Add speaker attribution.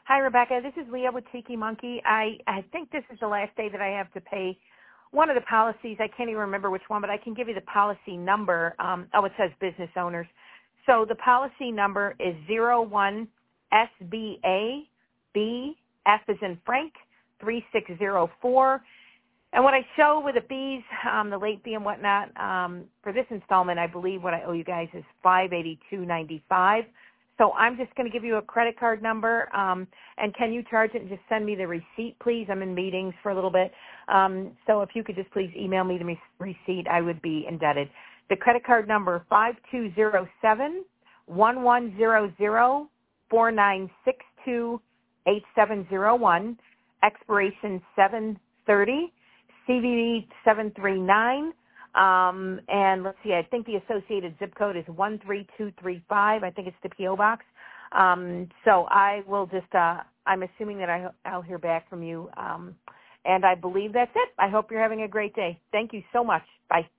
Speaker 1: Hi, Rebecca. This is Leah with Tiki Monkey. I think this is the last day that I have to pay one of the policies. I can't even remember which one, but I can give you the policy number. It says business owners. So the policy number is 01SBA B, F as in Frank, 3604. And what I show with the fees, the late fee and whatnot, for this installment, I believe what I owe you guys is $582.95. So I'm just going to give you a credit card number, and can you charge it and just send me the receipt, please? I'm in meetings for a little bit. So if you could just please email me the receipt, I would be indebted. The credit card number, 5207-1100-4962-8701, expiration 7/30, CVV 739. And let's see, I think the associated zip code is 13235. I think it's the P.O. box. So I will just, I'm assuming that I'll hear back from you. And I believe that's it. I hope you're having a great day. Thank you so much. Bye.